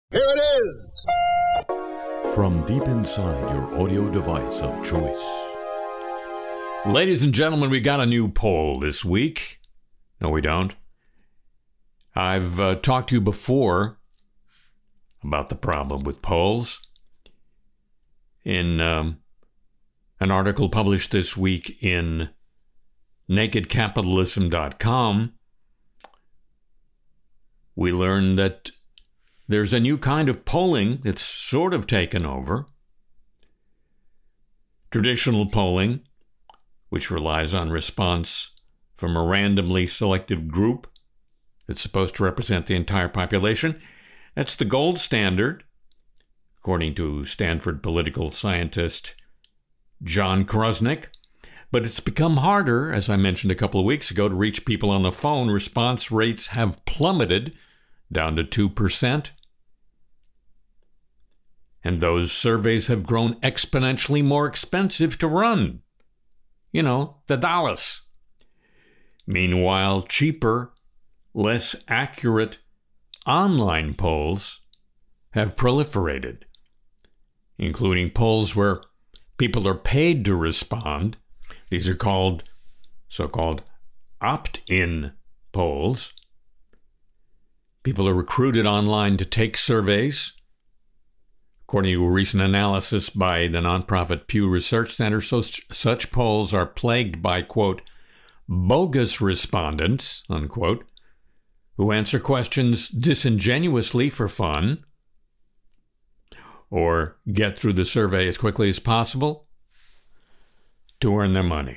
Here it is! From deep inside your audio device of choice. Ladies and gentlemen, we got a new poll this week. No, we don't. I've talked to you before about the problem with polls. In an article published this week in nakedcapitalism.com, we learned that there's a new kind of polling that's sort of taken over. Traditional polling, which relies on response from a randomly selected group that's supposed to represent the entire population, that's the gold standard, according to Stanford political scientist John Krosnick. But it's become harder, as I mentioned a couple of weeks ago, to reach people on the phone. Response rates have plummeted down to 2%. And those surveys have grown exponentially more expensive to run. You know, the dollars. Meanwhile, cheaper, less accurate online polls have proliferated, including polls where people are paid to respond. These are called so-called opt-in polls. People are recruited online to take surveys. According to a recent analysis by the nonprofit Pew Research Center, such polls are plagued by, quote, bogus respondents, unquote, who answer questions disingenuously for fun or get through the survey as quickly as possible to earn their money.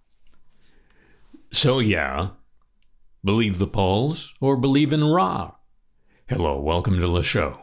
So yeah, believe the polls or believe in Ra. Hello, welcome to the show.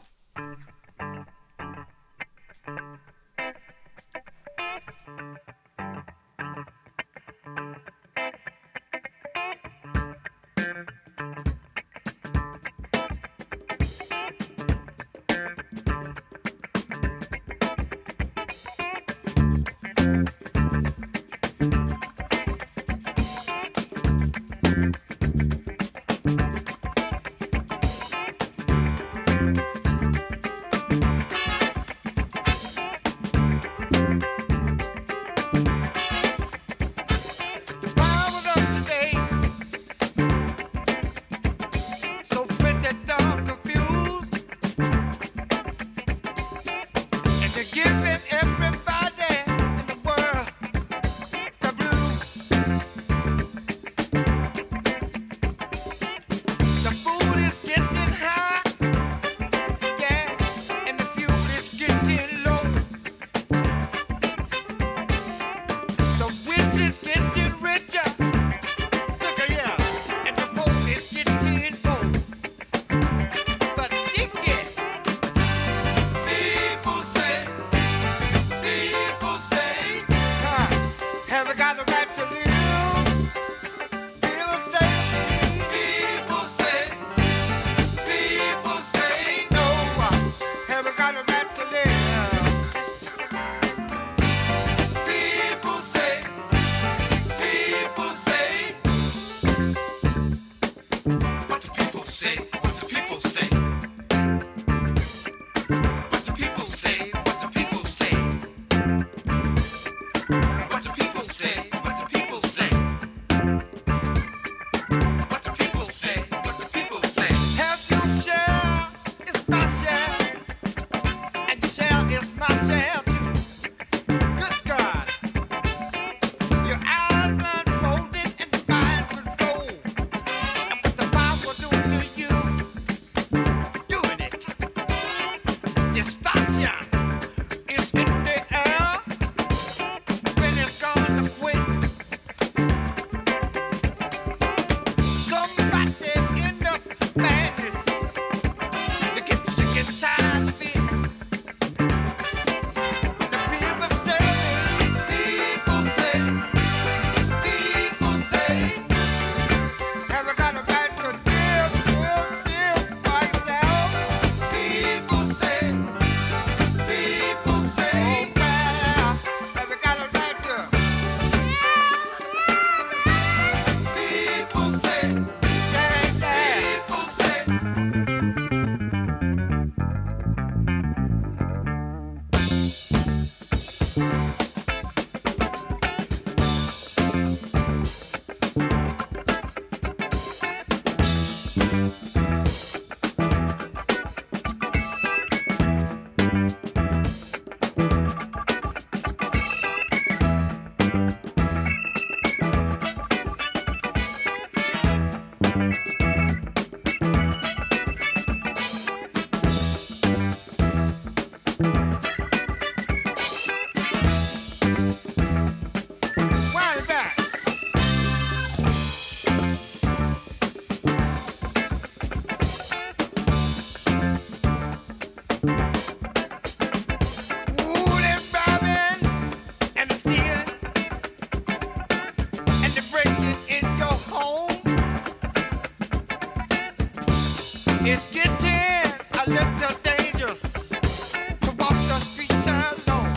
It's getting a little dangerous to walk the streets alone.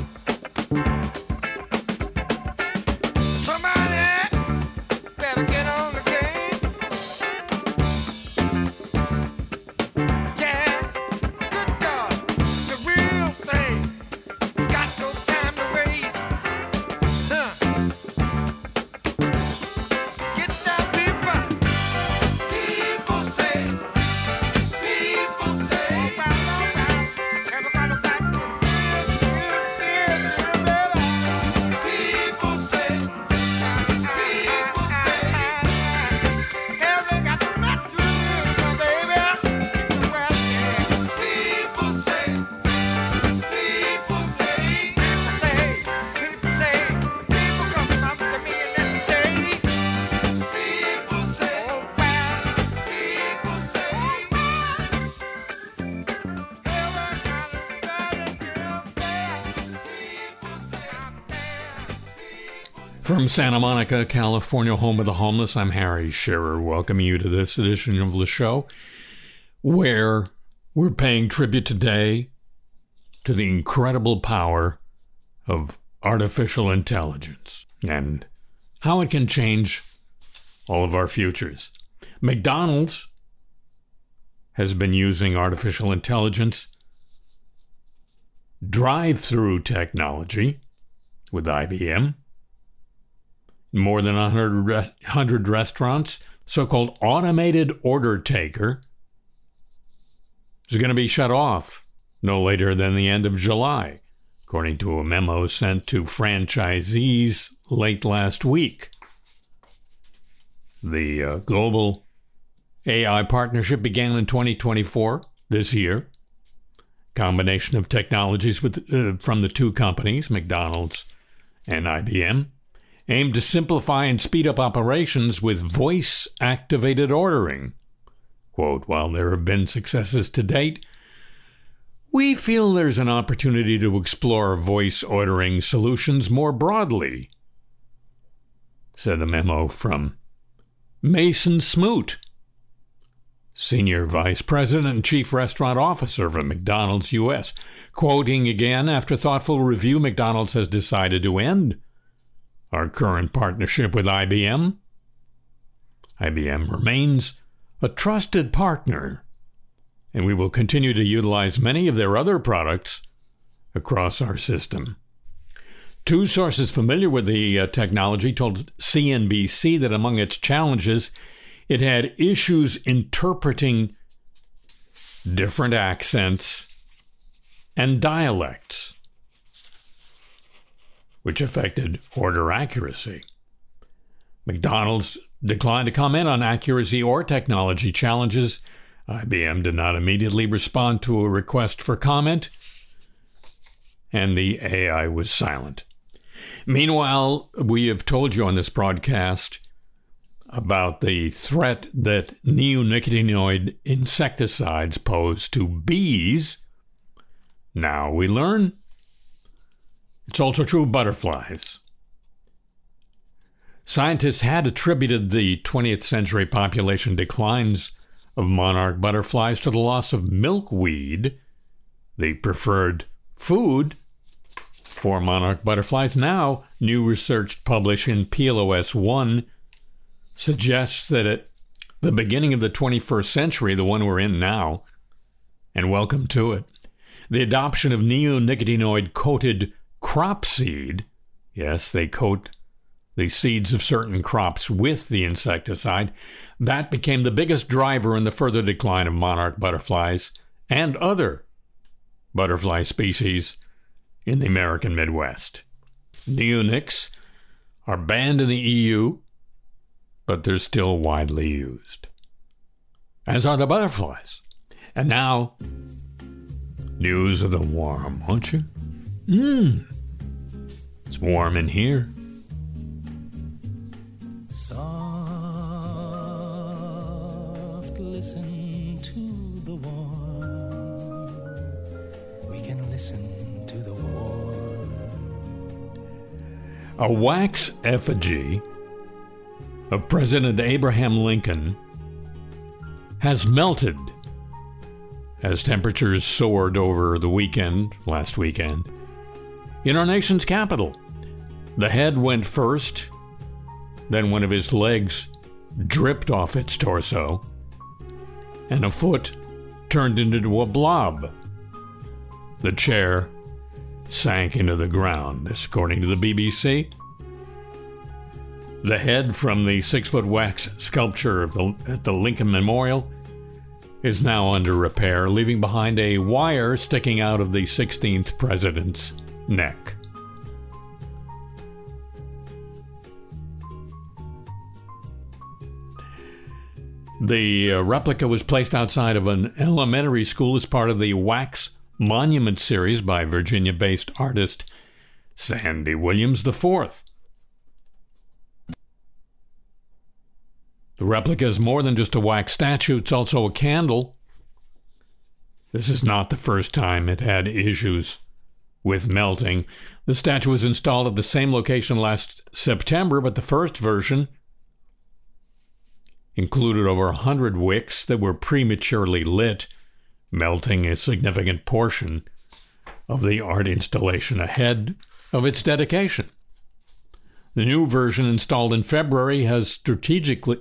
Somebody better get on the game. Yeah, good God, the real thing. Got no time to waste. Get that people. People say. From Santa Monica, California, home of the homeless, I'm Harry Shearer, welcoming you to this edition of the show, where we're paying tribute today to the incredible power of artificial intelligence and how it can change all of our futures. McDonald's has been using artificial intelligence drive-through technology with IBM. More than 100 restaurants, so-called automated order taker, is going to be shut off no later than the end of July, according to a memo sent to franchisees late last week. The global AI partnership began in 2024, this year. Combination of technologies from the two companies, McDonald's and IBM, aimed to simplify and speed up operations with voice-activated ordering. Quote, while there have been successes to date, we feel there's an opportunity to explore voice ordering solutions more broadly, said the memo from Mason Smoot, Senior Vice President and Chief Restaurant Officer for McDonald's U.S. Quoting again, after thoughtful review, McDonald's has decided to end our current partnership with IBM. IBM remains a trusted partner, and we will continue to utilize many of their other products across our system. Two sources familiar with the technology told CNBC that among its challenges, it had issues interpreting different accents and dialects, which affected order accuracy. McDonald's declined to comment on accuracy or technology challenges. IBM did not immediately respond to a request for comment, and the AI was silent. Meanwhile, we have told you on this broadcast about the threat that neonicotinoid insecticides pose to bees. Now we learn it's also true of butterflies. Scientists had attributed the 20th century population declines of monarch butterflies to the loss of milkweed, the preferred food for monarch butterflies. Now, new research published in PLOS One suggests that at the beginning of the 21st century, the one we're in now, and welcome to it, the adoption of neonicotinoid-coated crop seed, yes, they coat the seeds of certain crops with the insecticide, that became the biggest driver in the further decline of monarch butterflies and other butterfly species in the American Midwest. Neonics are banned in the EU, but they're still widely used, as are the butterflies. And now, news of the warm, won't you? It's warm in here. Soft, listen to the warm listen to the war. A wax effigy of President Abraham Lincoln has melted as temperatures soared over the last weekend, in our nation's capital. The head went first, then one of his legs dripped off its torso, and a foot turned into a blob. The chair sank into the ground, this according to the BBC. The head from the 6-foot wax sculpture at the Lincoln Memorial is now under repair, leaving behind a wire sticking out of the 16th president's neck. The replica was placed outside of an elementary school as part of the Wax Monument series by Virginia-based artist Sandy Williams IV. The replica is more than just a wax statue, it's also a candle. This is not the first time it had issues with melting. The statue was installed at the same location last September, but the first version included over 100 wicks that were prematurely lit, melting a significant portion of the art installation ahead of its dedication. The new version, installed in February, has strategically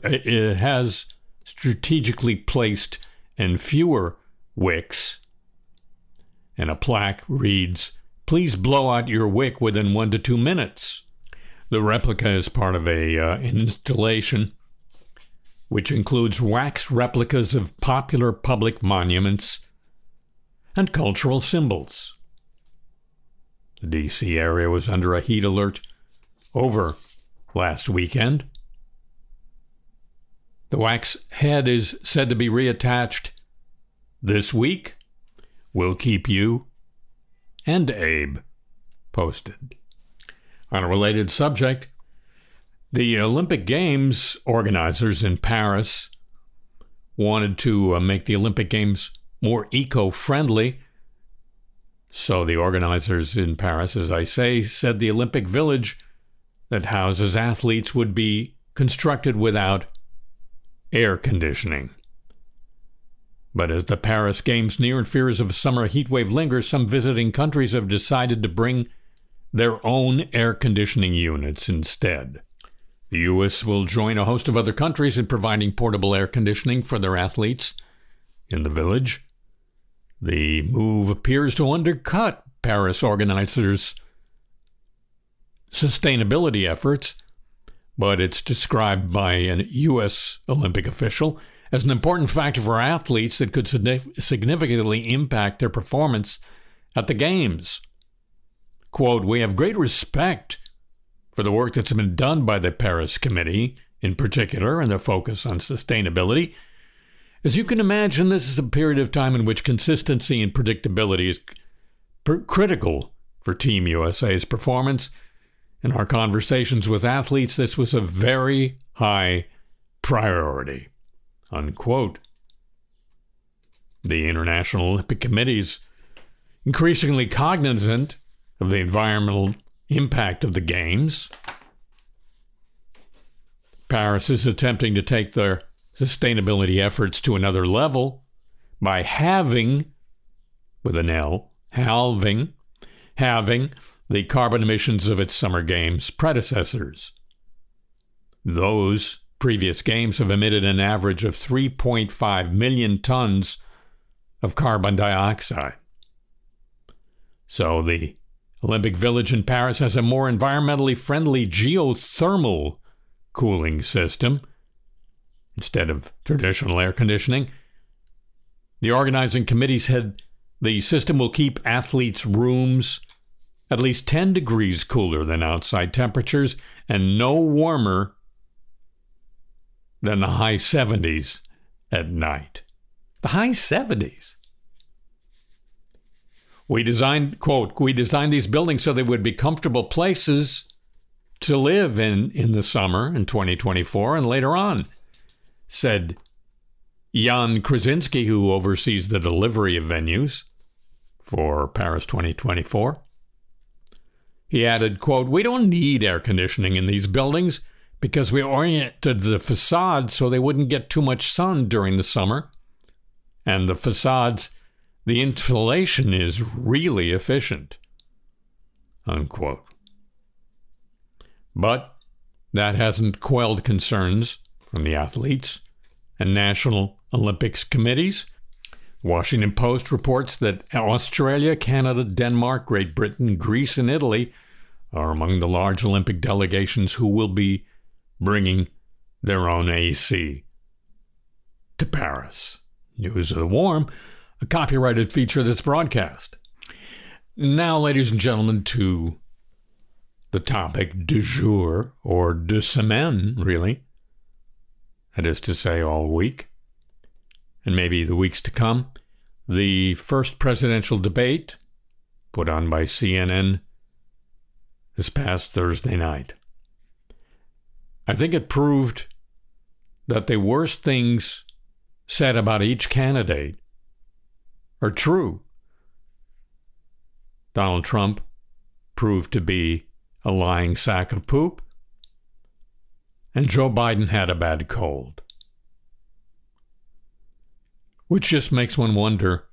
placed and fewer wicks, and a plaque reads, "Please blow out your wick within 1 to 2 minutes." The replica is part of an installation which includes wax replicas of popular public monuments and cultural symbols. The D.C. area was under a heat alert over last weekend. The wax head is said to be reattached this week. We'll keep you and Abe posted. On a related subject, the Olympic Games organizers in Paris wanted to make the Olympic Games more eco-friendly. So the organizers in Paris, as I say, said the Olympic Village that houses athletes would be constructed without air conditioning. But as the Paris Games near and fears of a summer heat wave linger, some visiting countries have decided to bring their own air conditioning units instead. The U.S. will join a host of other countries in providing portable air conditioning for their athletes in the village. The move appears to undercut Paris organizers' sustainability efforts, but it's described by a U.S. Olympic official as an important factor for athletes that could significantly impact their performance at the Games. Quote, "We have great respect for the work that's been done by the Paris Committee, in particular, and their focus on sustainability. As you can imagine, this is a period of time in which consistency and predictability is critical for Team USA's performance. In our conversations with athletes, this was a very high priority," unquote. The International Olympic Committee is increasingly cognizant of the environmental impact of the Games. Paris is attempting to take their sustainability efforts to another level by halving, with an L, halving the carbon emissions of its Summer Games predecessors. Those previous games have emitted an average of 3.5 million tons of carbon dioxide. So the Olympic Village in Paris has a more environmentally friendly geothermal cooling system instead of traditional air conditioning. The organizing committee said the system will keep athletes' rooms at least 10 degrees cooler than outside temperatures and no warmer than the high 70s at night. The high 70s. We designed, quote, "We designed these buildings so they would be comfortable places to live in the summer in 2024 and later on," said Jan Krasinski, who oversees the delivery of venues for Paris 2024. He added, quote, "We don't need air conditioning in these buildings because we oriented the facade so they wouldn't get too much sun during the summer. And the facades, the insulation is really efficient," unquote. But that hasn't quelled concerns from the athletes and National Olympics committees. Washington Post reports that Australia, Canada, Denmark, Great Britain, Greece, and Italy are among the large Olympic delegations who will be bringing their own AC to Paris. News of the Warm, a copyrighted feature of this broadcast. Now, ladies and gentlemen, to the topic du jour, or de semaine, really. That is to say, all week, and maybe the weeks to come. The first presidential debate, put on by CNN this past Thursday night. I think it proved that the worst things said about each candidate are true. Donald Trump proved to be a lying sack of poop, and Joe Biden had a bad cold. Which just makes one wonder,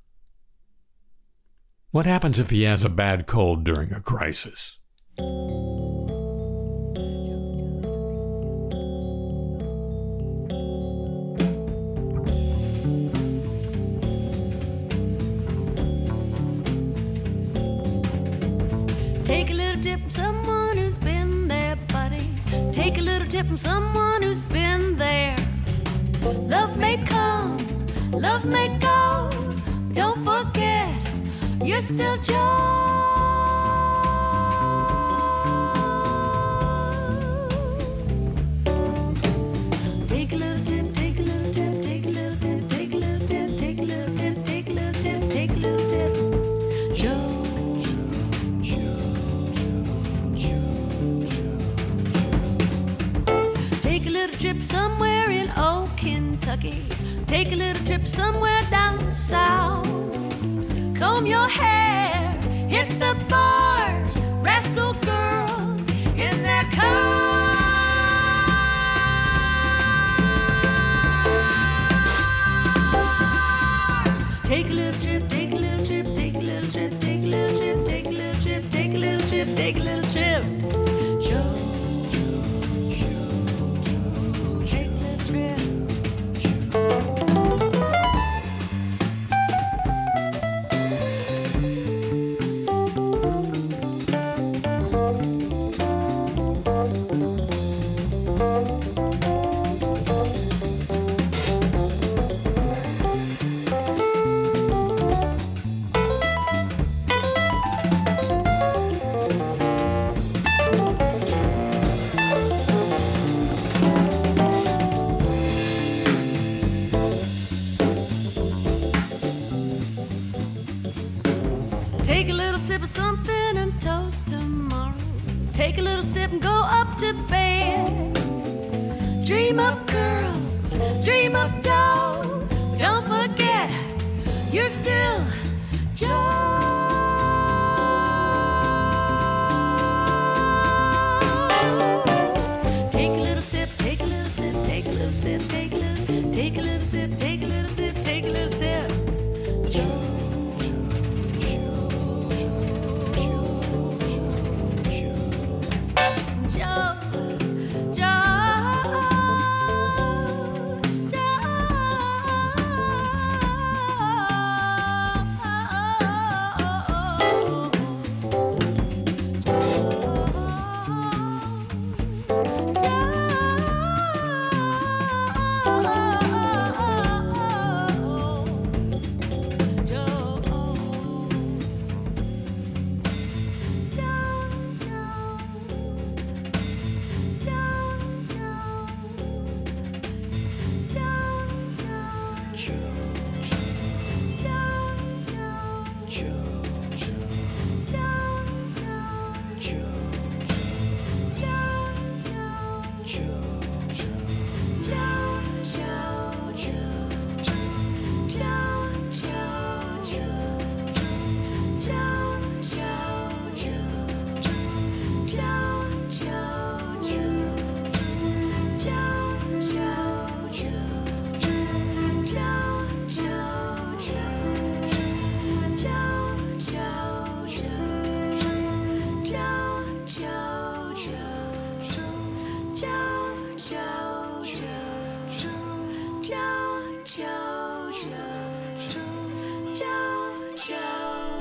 what happens if he has a bad cold during a crisis? Take a little tip from someone who's been there, buddy. Take a little tip from someone who's been there. Love may come, love may go. Don't forget, you're still Joe. Take a little tip, take a little tip, take a little tip, take a little tip, take a little tip, take a little tip, take a little tip. Joe. Take a little trip somewhere in old Kentucky. Take a little trip somewhere down south. Comb your hair, hit the bars, wrestle girls in their cars. Take a little trip, take a little trip, take a little trip, take a little trip, take a little trip, take a little trip, take a little trip. Joe. Take a little trip. Take a little sip of something and toast tomorrow. Take a little sip and go up to bed. Dream of girls, dream of dough. Don't forget, you're still Joe. Take a little sip, take a little sip, take a little sip, take a little sip, take a little sip, take a little sip, take a little sip. Joe.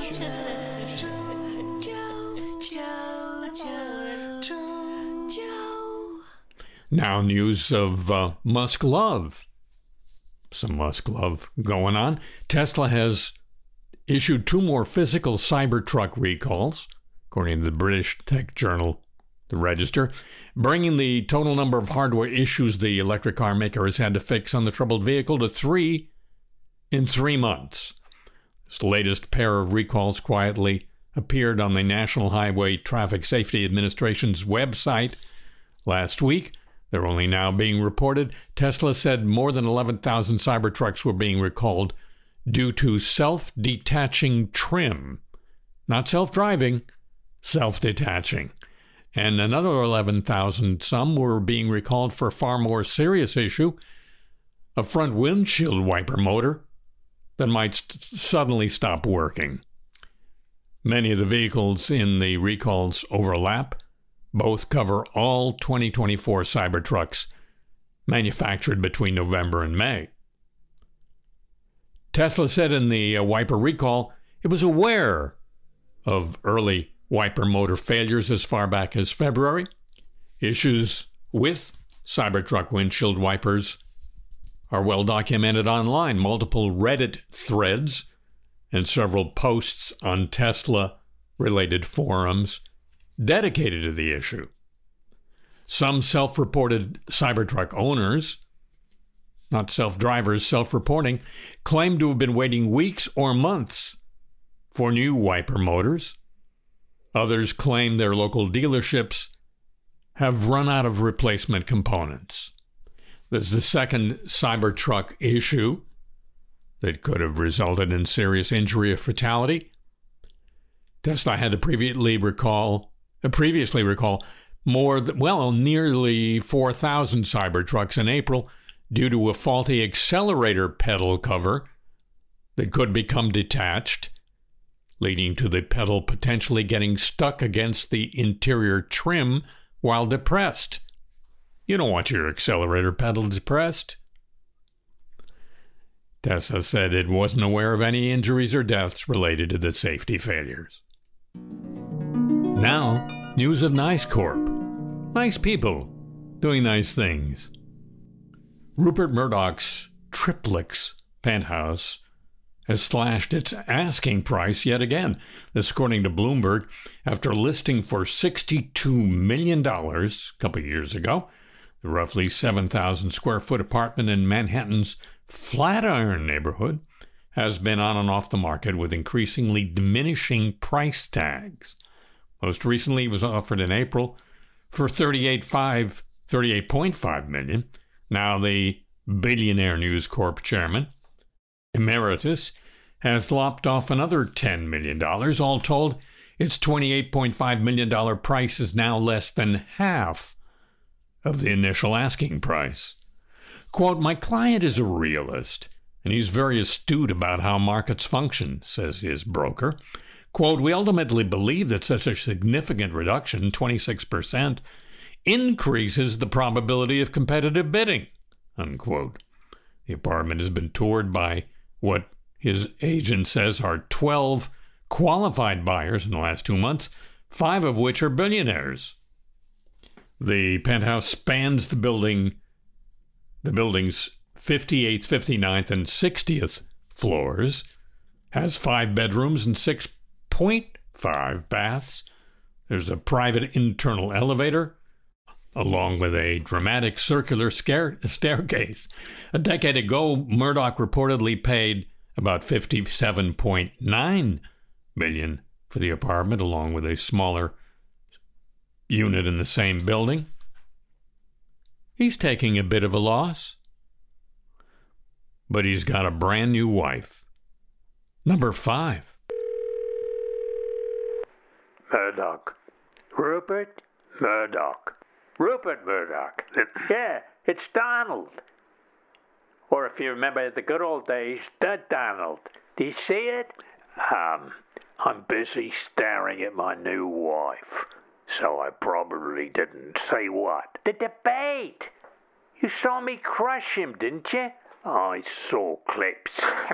Now news of Musk love. Some Musk love going on. Tesla has issued 2 more physical Cybertruck recalls, according to the British tech journal, The Register, bringing the total number of hardware issues the electric car maker has had to fix on the troubled vehicle to 3 in 3 months. This latest pair of recalls quietly appeared on the National Highway Traffic Safety Administration's website last week. They're only now being reported. Tesla said more than 11,000 Cybertrucks were being recalled due to self-detaching trim. Not self-driving, self-detaching. And another 11,000 some were being recalled for a far more serious issue, a front windshield wiper motor that might suddenly stop working. Many of the vehicles in the recalls overlap. Both cover all 2024 Cybertrucks manufactured between November and May. Tesla said in the wiper recall it was aware of early wiper motor failures as far back as February. Issues with Cybertruck windshield wipers are well documented online. Multiple Reddit threads and several posts on Tesla-related forums dedicated to the issue. Some self-reported Cybertruck owners, not self-drivers, self-reporting, claim to have been waiting weeks or months for new wiper motors. Others claim their local dealerships have run out of replacement components. This is the second Cybertruck issue that could have resulted in serious injury or fatality. Tesla had to previously recall nearly 4,000 Cybertrucks in April due to a faulty accelerator pedal cover that could become detached, leading to the pedal potentially getting stuck against the interior trim while depressed. You don't want your accelerator pedal depressed. Tesla said it wasn't aware of any injuries or deaths related to the safety failures. Now, news of Nice Corp. Nice people doing nice things. Rupert Murdoch's Triplex penthouse has slashed its asking price yet again. This according to Bloomberg, after listing for $62 million a couple of years ago. The roughly 7,000 square foot apartment in Manhattan's Flatiron neighborhood has been on and off the market with increasingly diminishing price tags. Most recently, it was offered in April for $38.5 million. Now the billionaire News Corp chairman, emeritus, has lopped off another $10 million. All told, its $28.5 million price is now less than half of the initial asking price. Quote, "My client is a realist, and he's very astute about how markets function," says his broker. Quote, "We ultimately believe that such a significant reduction, 26%, increases the probability of competitive bidding," unquote. The apartment has been toured by what his agent says are 12 qualified buyers in the last 2 months, 5 of which are billionaires. The penthouse spans the building's 58th, 59th, and 60th floors, has 5 bedrooms and 6.5 baths. There's a private internal elevator, along with a dramatic circular staircase. A decade ago, Murdoch reportedly paid about $57.9 million for the apartment, along with a smaller unit in the same building. He's taking a bit of a loss, but he's got a brand new wife. Number 5. Murdoch. Rupert Murdoch. Rupert Murdoch. Yeah, it's Donald. Or if you remember the good old days, the Donald. Do you see it? I'm busy staring at my new wife, so I probably didn't say what. The debate! You saw me crush him, didn't you? I saw clips.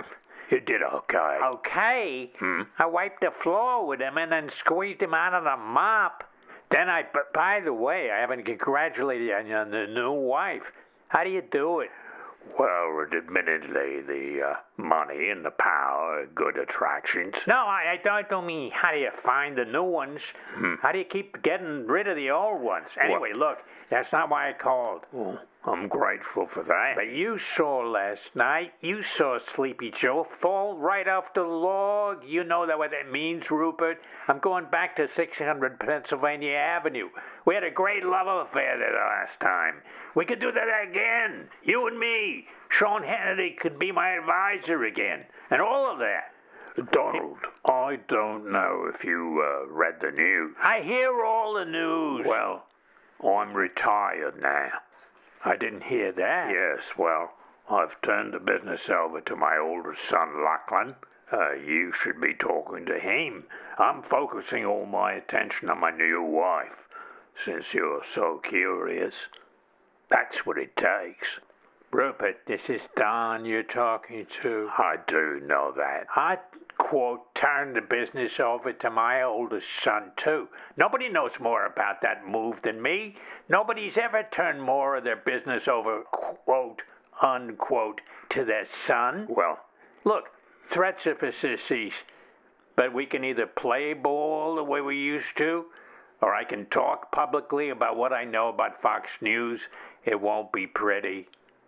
You did okay. Okay? I wiped the floor with him and then squeezed him out of the mop. Then but by the way, I haven't congratulated you on the new wife. How do you do it? Well, admittedly, the money and the power are good attractions. No, I don't mean how do you find the new ones. How do you keep getting rid of the old ones? Anyway, look, that's not why I called. Well, I'm grateful for that. But you saw last night, you saw Sleepy Joe fall right off the log. You know what that means, Rupert. I'm going back to 600 Pennsylvania Avenue. We had a great love affair there last time. We could do that again. You and me. Sean Hannity could be my advisor again. And all of that. Donald, I don't know if you read the news. I hear all the news. Well, I'm retired now. I didn't hear that. Yes, well, I've turned the business over to my older son, Lachlan. You should be talking to him. I'm focusing all my attention on my new wife, since you're so curious. That's what it takes. Rupert, this is Don you're talking to. I do know that. I, quote, turned the business over to my oldest son, too. Nobody knows more about that move than me. Nobody's ever turned more of their business over, quote, unquote, to their son. Well, look, threats are for sissies, but we can either play ball the way we used to, or I can talk publicly about what I know about Fox News. It won't be pretty.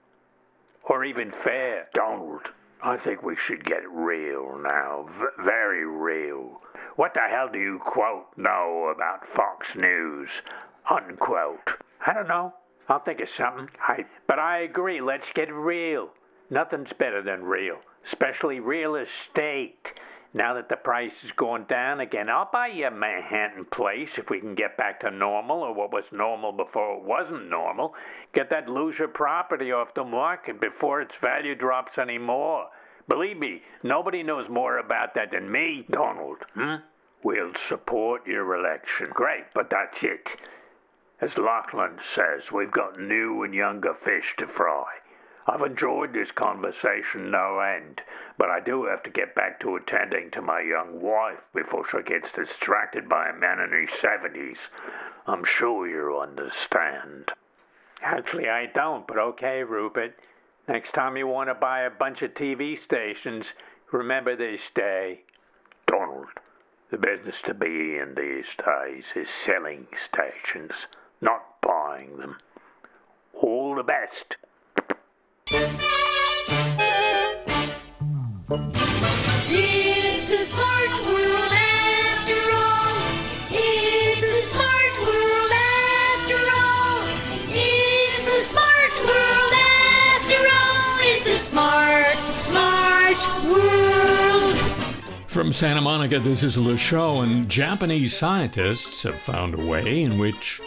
Or even fair. Donald, I think we should get real now. Very real. What the hell do you, quote, know about Fox News, unquote? I don't know. I'll think of something. But I agree, let's get real. Nothing's better than real, especially real estate. Now that the price is going down again, I'll buy you a Manhattan place if we can get back to normal, or what was normal before it wasn't normal. Get that loser property off the market before its value drops anymore. Believe me, nobody knows more about that than me, Donald. We'll support your election. Great, but that's it. As Lachlan says, we've got new and younger fish to fry. I've enjoyed this conversation no end, but I do have to get back to attending to my young wife before she gets distracted by a man in his 70s. I'm sure you understand. Actually, I don't, but okay, Rupert. Next time you want to buy a bunch of TV stations, remember this day. Donald, the business to be in these days is selling stations, not buying them. All the best. It's a smart world after all. It's a smart world after all. It's a smart world after all. It's a smart world. From Santa Monica, this is Le Show, and Japanese scientists have found a way in which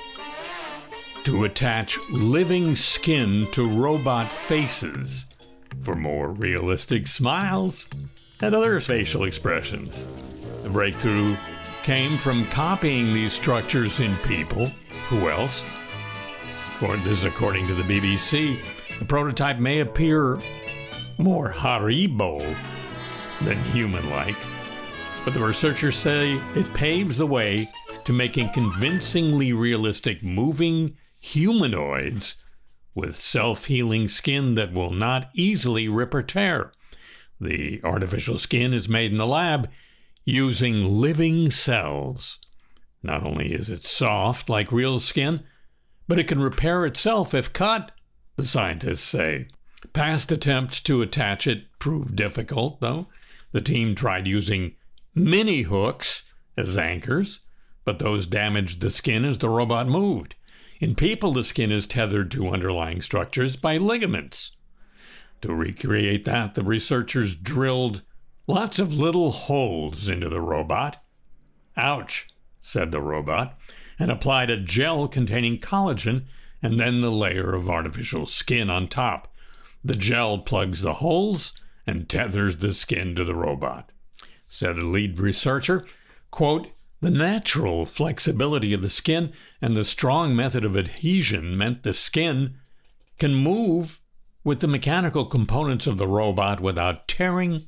to attach living skin to robot faces for more realistic smiles and other facial expressions. The breakthrough came from copying these structures in people. Who else? This is according to the BBC. The prototype may appear more Haribo than human-like, but the researchers say it paves the way to making convincingly realistic moving humanoids with self-healing skin that will not easily rip or tear. The artificial skin is made in the lab using living cells. Not only is it soft like real skin, but it can repair itself if cut, the scientists say. Past attempts to attach it proved difficult, though. The team tried using mini hooks as anchors, but those damaged the skin as the robot moved. In people, the skin is tethered to underlying structures by ligaments. To recreate that, the researchers drilled lots of little holes into the robot. Ouch, said the robot, and applied a gel containing collagen and then the layer of artificial skin on top. The gel plugs the holes and tethers the skin to the robot. Said the lead researcher, quote, the natural flexibility of the skin and the strong method of adhesion meant the skin can move with the mechanical components of the robot without tearing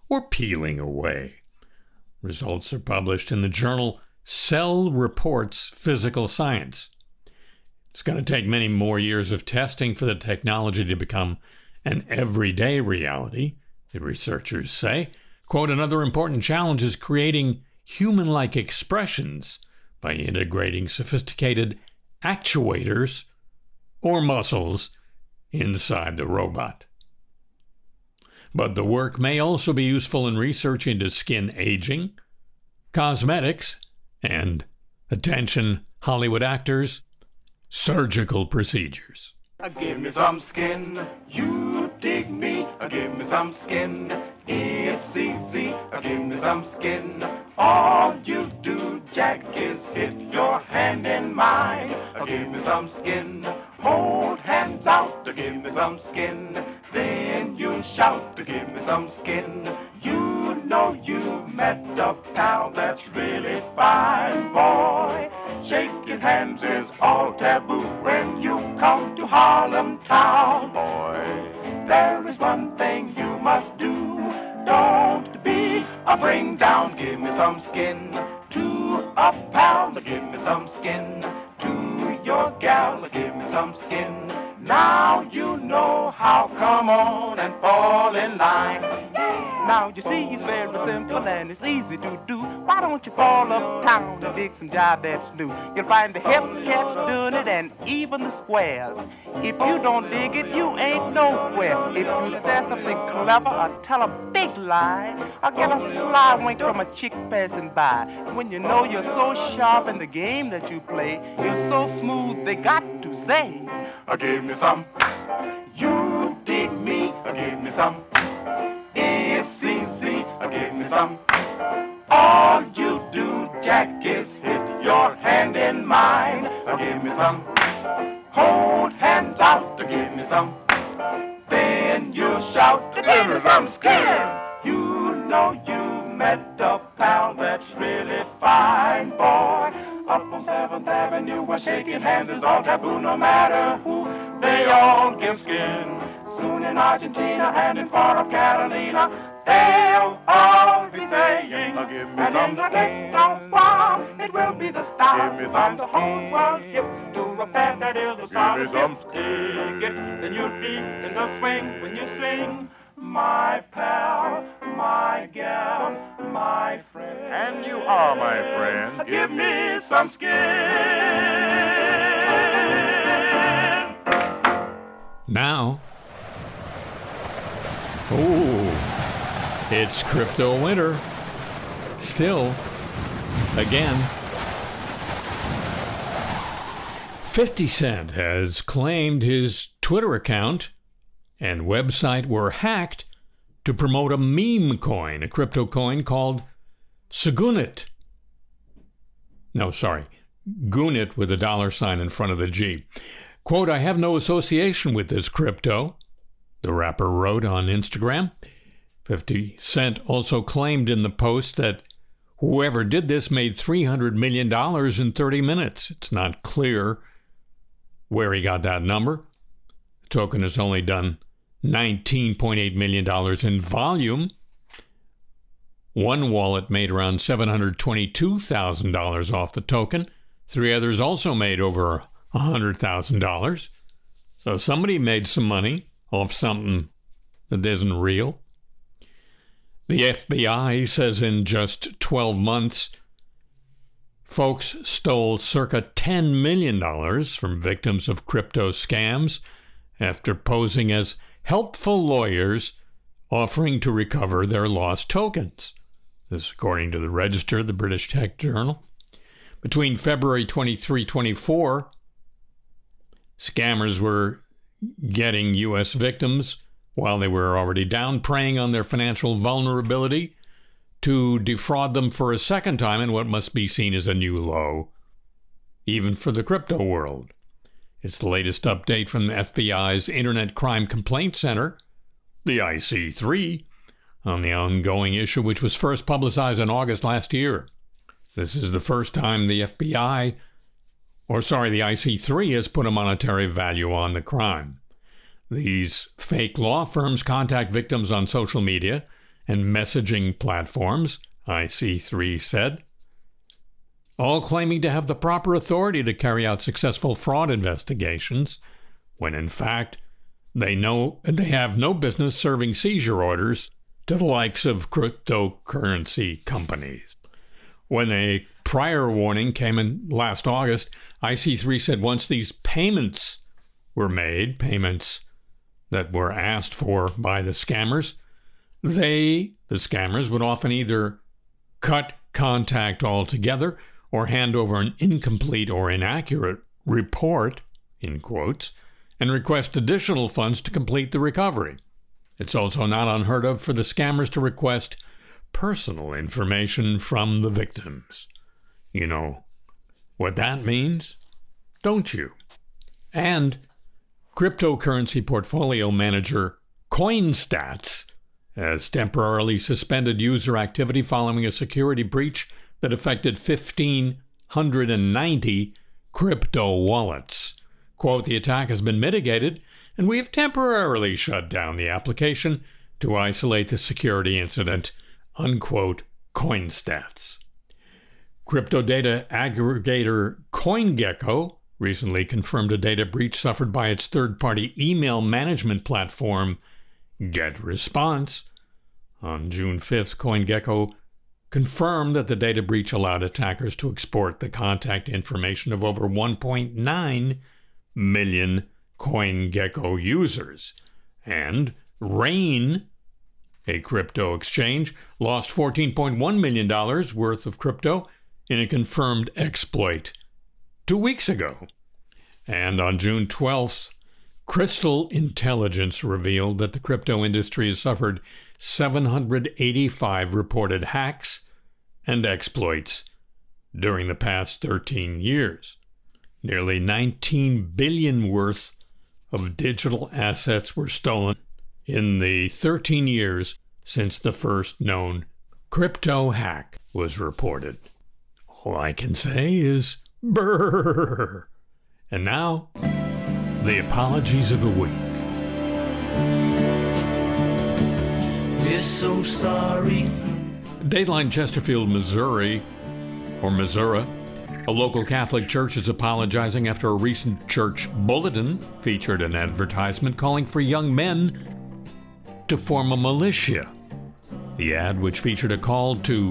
or peeling away. Results are published in the journal Cell Reports Physical Science. It's going to take many more years of testing for the technology to become an everyday reality, the researchers say. Quote, another important challenge is creating human-like expressions by integrating sophisticated actuators or muscles inside the robot. But the work may also be useful in research into skin aging, cosmetics, and, attention, Hollywood actors, surgical procedures. Give me some skin, you dig me. Give me some skin, it's easy. Give me some skin. All you do, Jack, is hit your hand in mine. Give me some skin, hold hands out. Give me some skin, then you shout. Give me some skin. You know you met a pal that's really fine, boy. Shaking hands is all taboo when you come to Harlem town, boy. There is one thing you must do. Don't be a bring down. Give me some skin to a pal. Give me some skin to your gal. Give me some skin. Now you know how. Come on and fall in line. Now you see it's very simple and it's easy to do. Why don't you fall uptown and dig some job that's new? You'll find the hip cats doing it and even the squares. If you don't dig it, you ain't nowhere. If you say something clever or tell a big lie, or get a sly wink from a chick passing by, when you know you're so sharp in the game that you play, you're so smooth they got to say, give me some. You dig me, give me some. It's easy, give me some. All you do, Jack, is hit your hand in mine. Give me some. Hold hands out, give me some. Then you shout, give me some skin. You know you met a pal that's really fine, boy. Up on 7th Avenue where shaking hands is all taboo, no matter who. They all give skin. Soon in Argentina and in far off Catalina, they'll all be saying, give me and in the next while, it will be the style. Give me some the whole world hip to a band that is a star. Give me some skin. Then you'll be in the swing when you sing, my pal, my gal, my friend. And you are my friend. Give me some skin. Now, it's crypto winter. Still, again. 50 Cent has claimed his Twitter account and website were hacked to promote a meme coin, a crypto coin called Sagunit. No, sorry, Gunit with a $sign in front of the G. Quote, I have no association with this crypto, the rapper wrote on Instagram. 50 Cent also claimed in the post that whoever did this made $300 million in 30 minutes. It's not clear where he got that number. The token has only done $19.8 million in volume. One wallet made around $722,000 off the token. 3 others also made over $100,000. So somebody made some money off something that isn't real. The FBI says in just 12 months, folks stole circa $10 million from victims of crypto scams after posing as helpful lawyers offering to recover their lost tokens. This according to the Register, the British tech journal. Between February 23-24, scammers were getting U.S. victims while they were already down, preying on their financial vulnerability to defraud them for a second time in what must be seen as a new low, even for the crypto world. It's the latest update from the FBI's Internet Crime Complaint Center, the IC3, on the ongoing issue, which was first publicized in August last year. This is the first time the IC3 has put a monetary value on the crime. These fake law firms contact victims on social media and messaging platforms, IC3 said, all claiming to have the proper authority to carry out successful fraud investigations, when in fact they have no business serving seizure orders to the likes of cryptocurrency companies. When a prior warning came in last August, IC3 said once these payments were made, payments that were asked for by the scammers, the scammers would often either cut contact altogether or hand over an incomplete or inaccurate report, in quotes, and request additional funds to complete the recovery. It's also not unheard of for the scammers to request personal information from the victims. You know what that means, don't you? And cryptocurrency portfolio manager CoinStats has temporarily suspended user activity following a security breach that affected 1,590 crypto wallets. Quote, the attack has been mitigated, and we have temporarily shut down the application to isolate the security incident, unquote, CoinStats. Crypto data aggregator CoinGecko recently confirmed a data breach suffered by its third-party email management platform, GetResponse. On June 5th, CoinGecko confirmed that the data breach allowed attackers to export the contact information of over 1.9 million CoinGecko users. And Rain, a crypto exchange, lost $14.1 million worth of crypto in a confirmed exploit 2 weeks ago. And on June 12th, Crystal Intelligence revealed that the crypto industry has suffered 785 reported hacks and exploits during the past 13 years. Nearly 19 billion worth of digital assets were stolen in the 13 years since the first known crypto hack was reported. All I can say is brrr. And now, the apologies of the week. We're so sorry. Dateline Chesterfield, Missouri, a local Catholic church is apologizing after a recent church bulletin featured an advertisement calling for young men to form a militia. The ad, which featured a call to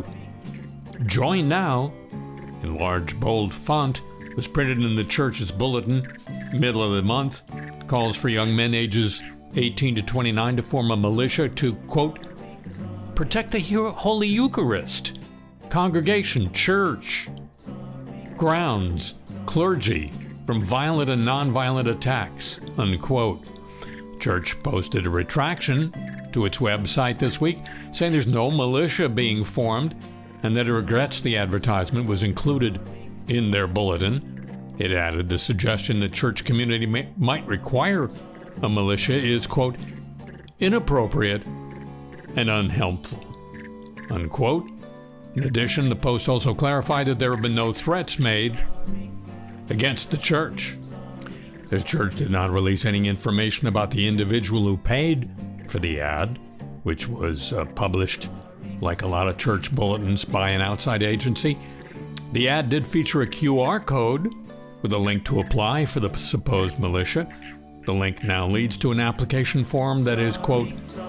join now in large bold font, was printed in the church's bulletin middle of the month. Calls for young men ages 18 to 29 to form a militia to, quote, protect the Holy Eucharist, congregation, church, grounds, clergy from violent and nonviolent attacks, unquote. Church posted a retraction to its website this week, saying there's no militia being formed and that it regrets the advertisement was included in their bulletin. It added the suggestion that church community might require a militia is, quote, inappropriate and unhelpful, unquote. In addition, the post also clarified that there have been no threats made against the church. The church did not release any information about the individual who paid for the ad, which was published, like a lot of church bulletins, by an outside agency. The ad did feature a QR code with a link to apply for the supposed militia. The link now leads to an application form that is, quote,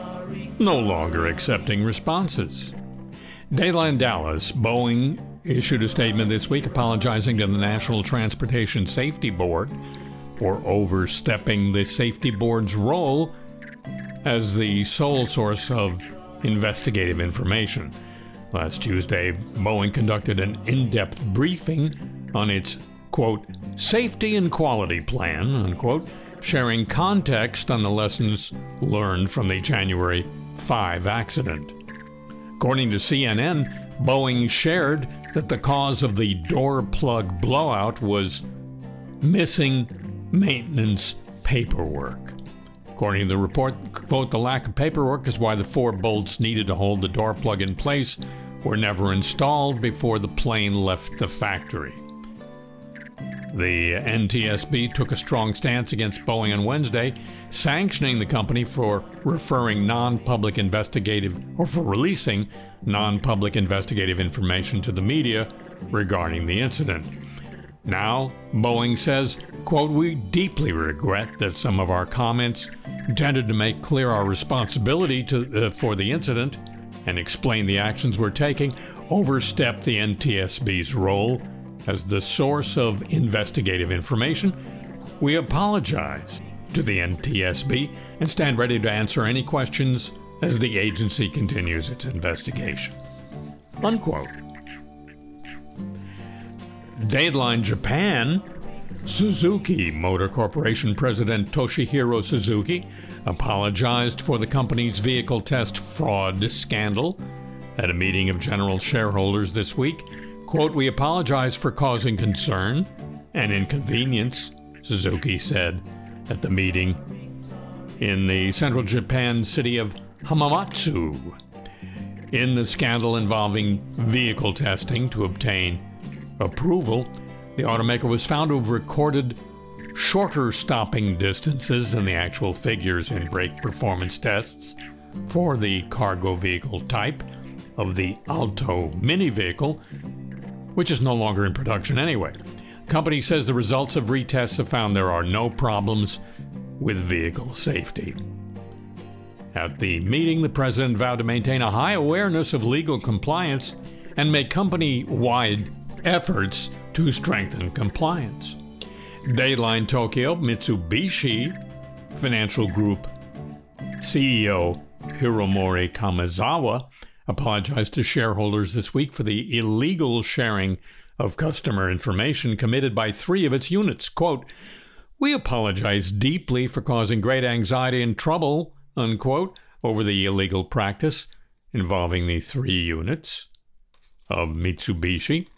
no longer accepting responses. Dateline Dallas, Boeing issued a statement this week apologizing to the National Transportation Safety Board for overstepping the safety board's role as the sole source of investigative information. Last Tuesday, Boeing conducted an in-depth briefing on its, quote, safety and quality plan, unquote, sharing context on the lessons learned from the January 5 accident. According to CNN, Boeing shared that the cause of the door plug blowout was missing maintenance paperwork. According to the report, quote, the lack of paperwork is why the 4 bolts needed to hold the door plug in place were never installed before the plane left the factory. The NTSB took a strong stance against Boeing on Wednesday, sanctioning the company for releasing non-public investigative information to the media regarding the incident. Now, Boeing says, quote, "We deeply regret that some of our comments intended to make clear our responsibility for the incident and explain the actions we're taking overstepped the NTSB's role as the source of investigative information. We apologize to the NTSB and stand ready to answer any questions as the agency continues its investigation." Unquote. Dateline Japan. Suzuki Motor Corporation President Toshihiro Suzuki apologized for the company's vehicle test fraud scandal at a meeting of general shareholders this week. Quote, "We apologize for causing concern and inconvenience," Suzuki said at the meeting in the central Japan city of Hamamatsu. In the scandal involving vehicle testing to obtain approval, the automaker was found to have recorded shorter stopping distances than the actual figures in brake performance tests for the cargo vehicle type of the Alto mini vehicle, which is no longer in production anyway. The company says the results of retests have found there are no problems with vehicle safety. At the meeting, the president vowed to maintain a high awareness of legal compliance and make company-wide efforts to strengthen compliance. Dateline Tokyo, Mitsubishi Financial Group CEO Hiromori Kamezawa apologized to shareholders this week for the illegal sharing of customer information committed by 3 of its units. Quote, "We apologize deeply for causing great anxiety and trouble," unquote, over the illegal practice involving the 3 units of Mitsubishi.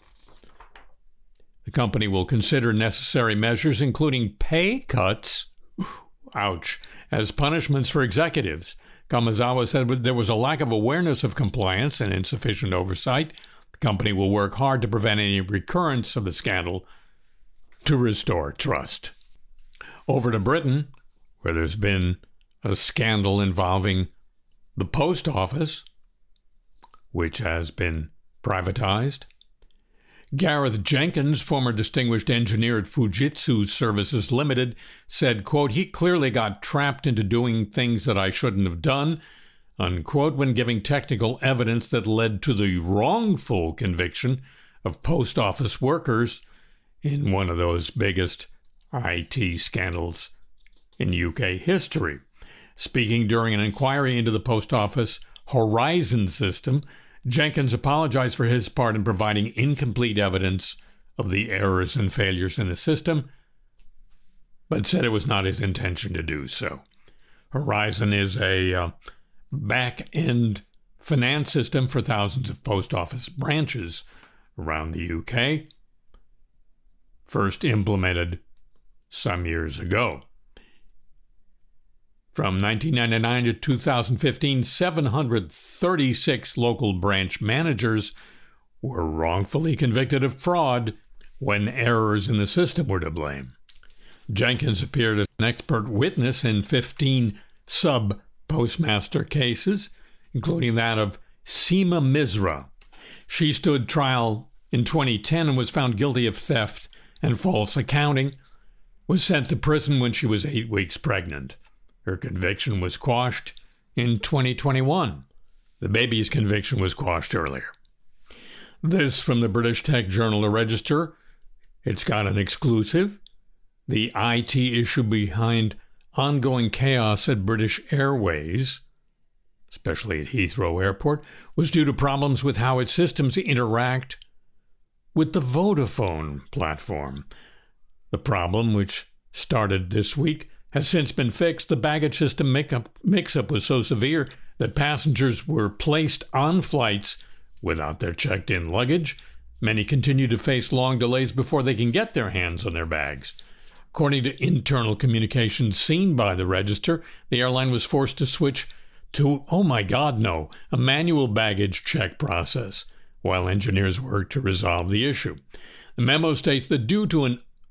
The company will consider necessary measures, including pay cuts, ouch, as punishments for executives. Kamezawa said there was a lack of awareness of compliance and insufficient oversight. The company will work hard to prevent any recurrence of the scandal to restore trust. Over to Britain, where there's been a scandal involving the post office, which has been privatized. Gareth Jenkins, former distinguished engineer at Fujitsu Services Limited, said, quote, "He clearly got trapped into doing things that I shouldn't have done," unquote, when giving technical evidence that led to the wrongful conviction of post office workers in one of those biggest IT scandals in UK history. Speaking during an inquiry into the post office Horizon system, Jenkins apologized for his part in providing incomplete evidence of the errors and failures in the system, but said it was not his intention to do so. Horizon is a back-end finance system for thousands of post office branches around the UK, first implemented some years ago. From 1999 to 2015, 736 local branch managers were wrongfully convicted of fraud when errors in the system were to blame. Jenkins appeared as an expert witness in 15 sub-postmaster cases, including that of Seema Misra. She stood trial in 2010 and was found guilty of theft and false accounting, was sent to prison when she was 8 weeks pregnant. Her conviction was quashed in 2021. The baby's conviction was quashed earlier. This from the British tech journal The Register. It's got an exclusive. The IT issue behind ongoing chaos at British Airways, especially at Heathrow Airport, was due to problems with how its systems interact with the Vodafone platform. The problem, which started this week, has since been fixed. The baggage system mix-up was so severe that passengers were placed on flights without their checked-in luggage. Many continue to face long delays before they can get their hands on their bags. According to internal communications seen by the Register, the airline was forced to switch to, a manual baggage check process while engineers worked to resolve the issue. The memo states that due to an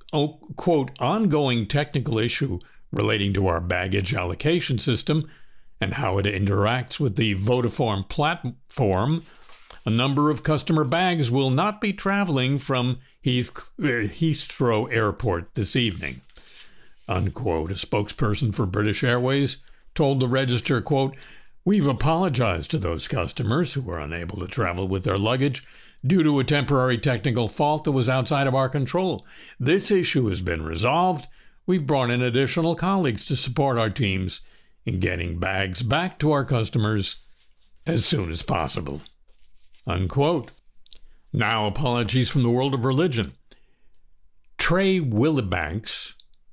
quote, ongoing technical issue relating to our baggage allocation system and how it interacts with the Vodafone platform, a number of customer bags will not be traveling from Heathrow Airport this evening, unquote. A spokesperson for British Airways told the Register, quote, we've apologized to those customers who were unable to travel with their luggage due to a temporary technical fault that was outside of our control. This issue has been resolved. We've brought in additional colleagues to support our teams in getting bags back to our customers as soon as possible, unquote. Now, apologies from the world of religion. Trey Wilbanks,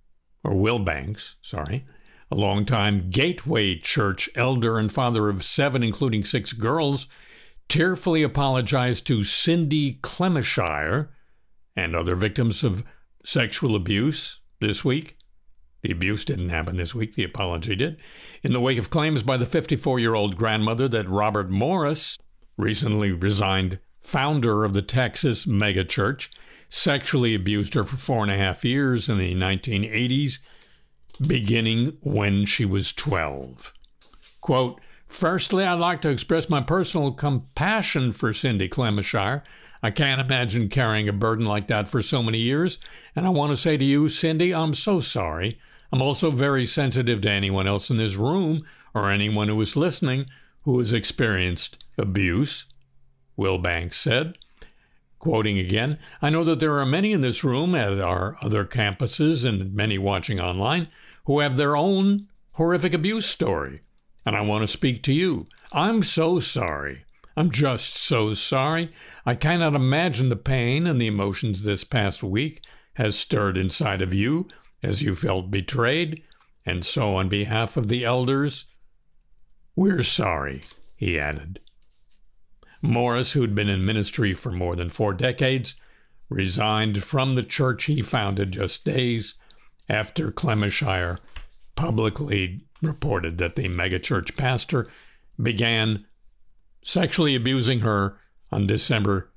a longtime Gateway Church elder and father of 7, including 6 girls, tearfully apologized to Cindy Clemishire and other victims of sexual abuse this week. The abuse didn't happen this week. The apology did. In the wake of claims by the 54-year-old grandmother that Robert Morris, recently resigned founder of the Texas megachurch, sexually abused her for 4.5 years in the 1980s, beginning when she was 12. Quote, firstly, I'd like to express my personal compassion for Cindy Clemishire. I can't imagine carrying a burden like that for so many years. And I want to say to you, Cindy, I'm so sorry. I'm also very sensitive to anyone else in this room or anyone who is listening who has experienced abuse, Wilbanks said. Quoting again, I know that there are many in this room at our other campuses and many watching online who have their own horrific abuse story. And I want to speak to you. I'm so sorry. I'm just so sorry. I cannot imagine the pain and the emotions this past week has stirred inside of you as you felt betrayed. And so on behalf of the elders, we're sorry, he added. Morris, who'd been in ministry for more than 4 decades, resigned from the church he founded just days after Clemishire publicly reported that the megachurch pastor began sexually abusing her on December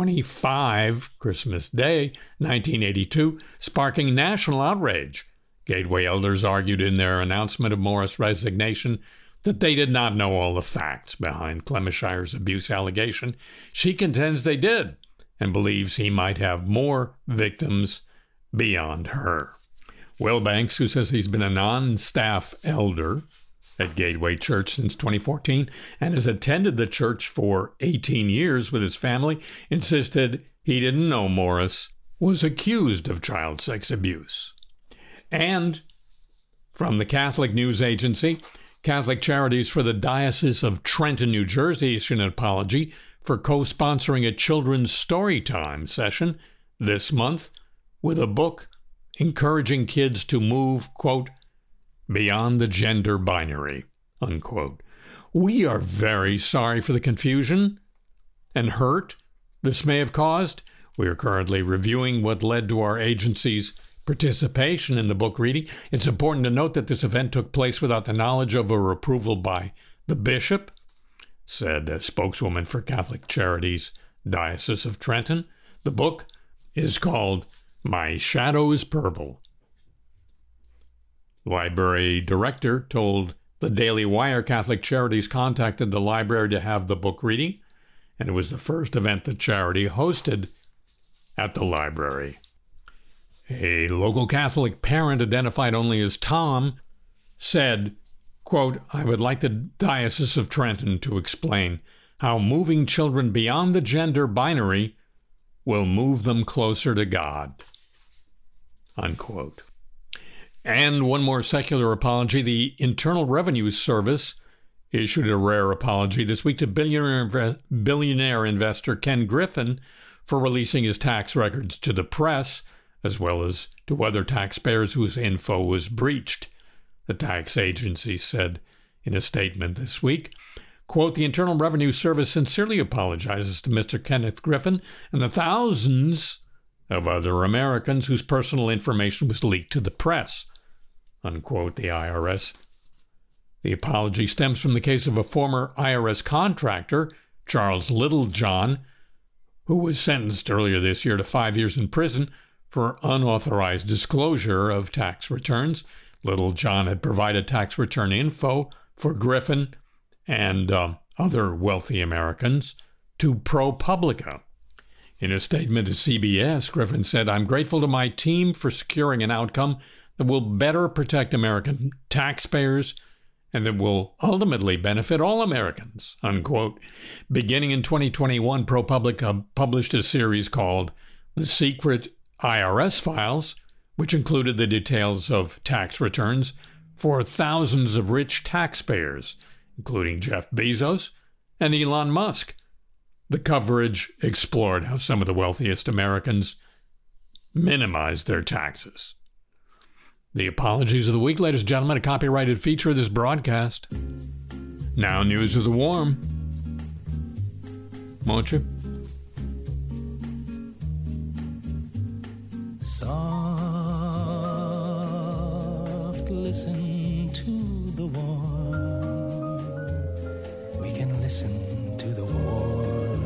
25, Christmas Day, 1982, sparking national outrage. Gateway elders argued in their announcement of Morris' resignation that they did not know all the facts behind Clemishire's abuse allegation. She contends they did and believes he might have more victims beyond her. Wilbanks, who says he's been a non-staff elder at Gateway Church since 2014 and has attended the church for 18 years with his family, insisted he didn't know Morris was accused of child sex abuse. And from the Catholic News Agency, Catholic Charities for the Diocese of Trenton, New Jersey issued an apology for co-sponsoring a children's storytime session this month with a book encouraging kids to move, quote, beyond the gender binary, unquote. We are very sorry for the confusion and hurt this may have caused. We are currently reviewing what led to our agency's participation in the book reading. It's important to note that this event took place without the knowledge of or approval by the bishop, said a spokeswoman for Catholic Charities, Diocese of Trenton. The book is called My Shadow is Purple. Library director told the Daily Wire Catholic Charities contacted the library to have the book reading, and it was the first event the charity hosted at the library. A local Catholic parent identified only as Tom said, quote, I would like the Diocese of Trenton to explain how moving children beyond the gender binary will move them closer to God, unquote. And one more secular apology. The Internal Revenue Service issued a rare apology this week to billionaire investor Ken Griffin for releasing his tax records to the press, as well as to other taxpayers whose info was breached. The tax agency said in a statement this week, quote, the Internal Revenue Service sincerely apologizes to Mr. Kenneth Griffin and the thousands of other Americans whose personal information was leaked to the press, unquote, the IRS. The apology stems from the case of a former IRS contractor, Charles Littlejohn, who was sentenced earlier this year to 5 years in prison for unauthorized disclosure of tax returns. Little John had provided tax return info for Griffin and other wealthy Americans to ProPublica. In a statement to CBS, Griffin said, "I'm grateful to my team for securing an outcome that will better protect American taxpayers and that will ultimately benefit all Americans," unquote. Beginning in 2021, ProPublica published a series called The Secret IRS Files, which included the details of tax returns for thousands of rich taxpayers, including Jeff Bezos and Elon Musk. The coverage explored how some of the wealthiest Americans minimized their taxes. The apologies of the week, ladies and gentlemen, a copyrighted feature of this broadcast. Now, news of the warm. Won't you? Soft, listen to the warm. We can listen to the warm.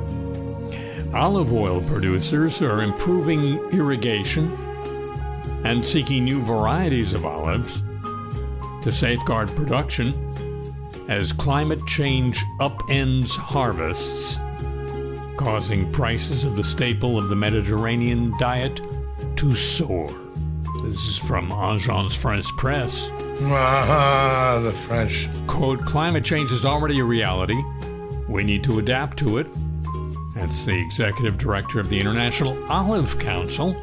Olive oil producers are improving irrigation and seeking new varieties of olives to safeguard production as climate change upends harvests, causing prices of the staple of the Mediterranean diet to soar. This is from Agence France-Presse. Ah, the French. Quote, "Climate change is already a reality. We need to adapt to it." That's the executive director of the International Olive Council,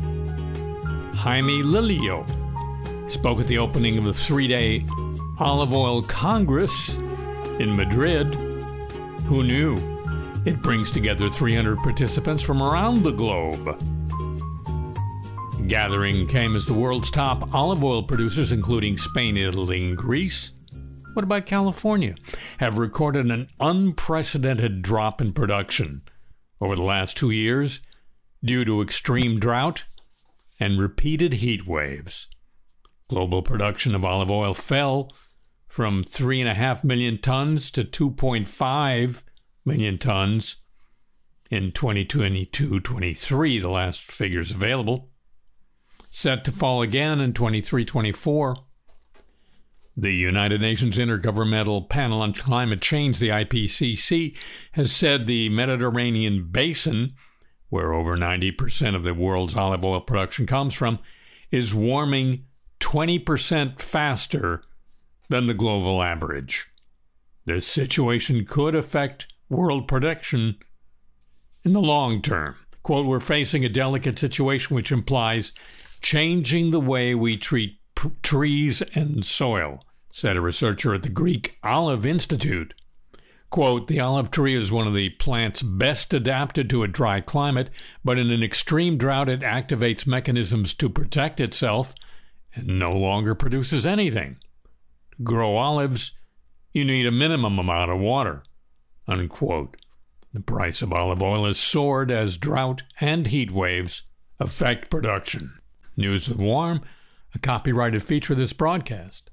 Jaime Lillo, spoke at the opening of the 3-day Olive Oil Congress in Madrid. Who knew? It brings together 300 participants from around the globe. The gathering came as the world's top olive oil producers, including Spain, Italy, and Greece. What about California? Have recorded an unprecedented drop in production over the last 2 years due to extreme drought and repeated heat waves. Global production of olive oil fell from 3.5 million tons to 2.5 million tons in 2022-23, the last figures available. Set to fall again in 23-24. The United Nations Intergovernmental Panel on Climate Change, the IPCC, has said the Mediterranean basin, where over 90% of the world's olive oil production comes from, is warming 20% faster than the global average. This situation could affect world production in the long term. Quote, "We're facing a delicate situation which implies changing the way we treat trees and soil," said a researcher at the Greek Olive Institute. Quote, "The olive tree is one of the plants best adapted to a dry climate, but in an extreme drought it activates mechanisms to protect itself and no longer produces anything. To grow olives, you need a minimum amount of water," unquote. The price of olive oil has soared as drought and heat waves affect production. News of the Warm, a copyrighted feature of this broadcast.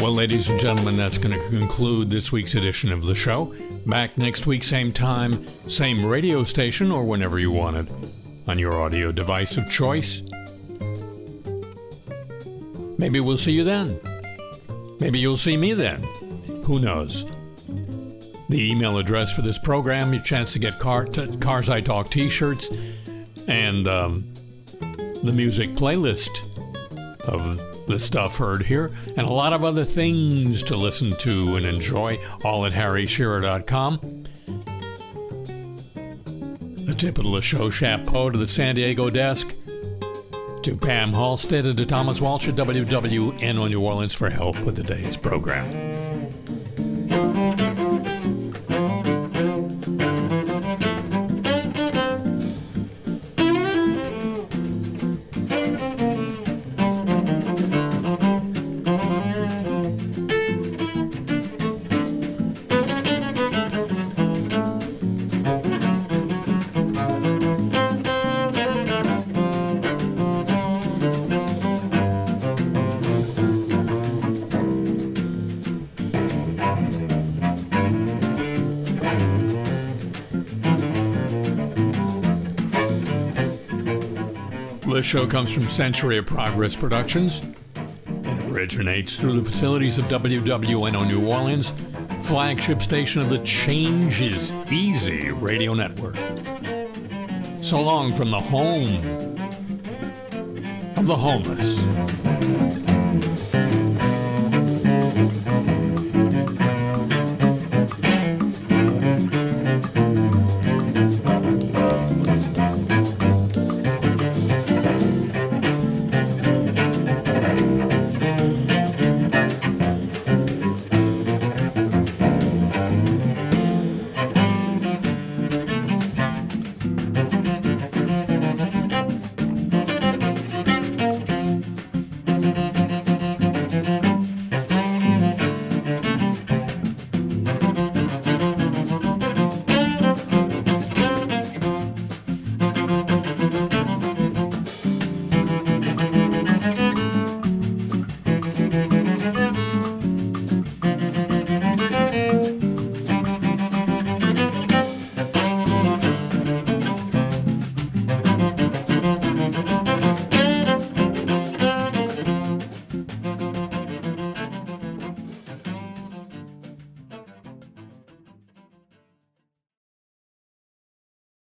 Well, ladies and gentlemen, that's going to conclude this week's edition of the show. Back next week, same time, same radio station, or whenever you want it, on your audio device of choice. Maybe we'll see you then. Maybe you'll see me then. Who knows? The email address for this program, your chance to get Cars I Talk t-shirts, and the music playlist of the stuff heard here, and a lot of other things to listen to and enjoy, all at harryshearer.com. A tip of the show chapeau to the San Diego desk, to Pam Halstead and to Thomas Walsh at WWNO New Orleans for help with today's program. This show comes from Century of Progress Productions and originates through the facilities of WWNO New Orleans, flagship station of the Change is Easy radio network. So long from the home of the homeless.